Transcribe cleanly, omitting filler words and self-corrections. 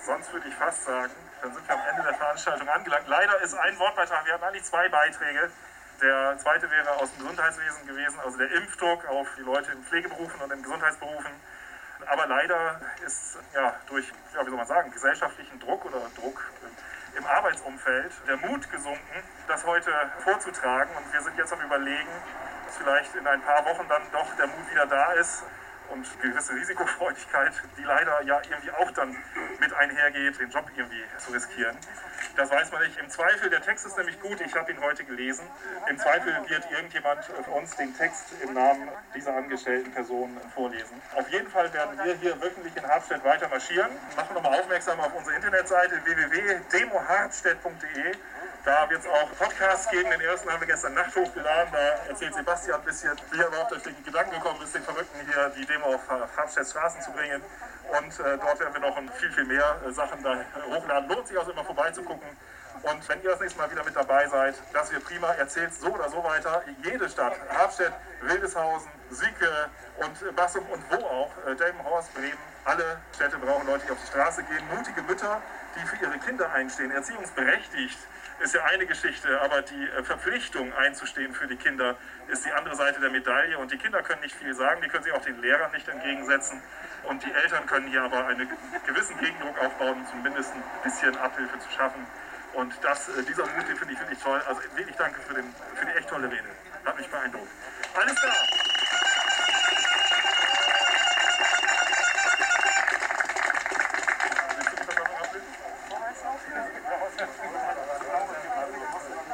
Sonst würde ich fast sagen, dann sind wir am Ende der Veranstaltung angelangt. Leider ist ein Wortbeitrag, wir hatten eigentlich 2 Beiträge. Der zweite wäre aus dem Gesundheitswesen gewesen, also der Impfdruck auf die Leute in Pflegeberufen und in Gesundheitsberufen. Aber leider ist durch, wie soll man sagen, gesellschaftlichen Druck oder Druck im Arbeitsumfeld der Mut gesunken, das heute vorzutragen. Und wir sind jetzt am Überlegen, dass vielleicht in ein paar Wochen dann doch der Mut wieder da ist und gewisse Risikofreudigkeit, die leider ja irgendwie auch dann mit einhergeht, den Job irgendwie zu riskieren. Das weiß man nicht. Im Zweifel, der Text ist nämlich gut, ich habe ihn heute gelesen. Im Zweifel wird irgendjemand für uns den Text im Namen dieser angestellten Person vorlesen. Auf jeden Fall werden wir hier wöchentlich in Harpstedt weiter marschieren. Machen wir nochmal aufmerksam auf unsere Internetseite www.demoharpstedt.de. Da wird es auch Podcasts geben. Den ersten haben wir gestern Nacht hochgeladen. Da erzählt Sebastian ein bisschen, wie er überhaupt auf den Gedanken gekommen ist, den Verrückten hier die Demo auf Harpstedts Straßen zu bringen. Und dort werden wir noch viel, viel mehr Sachen da hochladen. Lohnt sich auch immer vorbeizugucken. Und wenn ihr das nächste Mal wieder mit dabei seid, das wird prima. Erzählt so oder so weiter. Jede Stadt, Harpstedt, Wildeshausen, Sieke und Bassum und wo auch, Delmenhorst, Bremen, alle Städte brauchen Leute, die auf die Straße gehen. Mutige Mütter, die für ihre Kinder einstehen. Erziehungsberechtigt ist ja eine Geschichte, aber die Verpflichtung einzustehen für die Kinder ist die andere Seite der Medaille. Und die Kinder können nicht viel sagen, die können sich auch den Lehrern nicht entgegensetzen. Und die Eltern können hier aber einen gewissen Gegendruck aufbauen, um zumindest ein bisschen Abhilfe zu schaffen. Und dieser Mut, den finde ich wirklich toll. Also wirklich danke für die echt tolle Rede. Hat mich beeindruckt. Alles klar.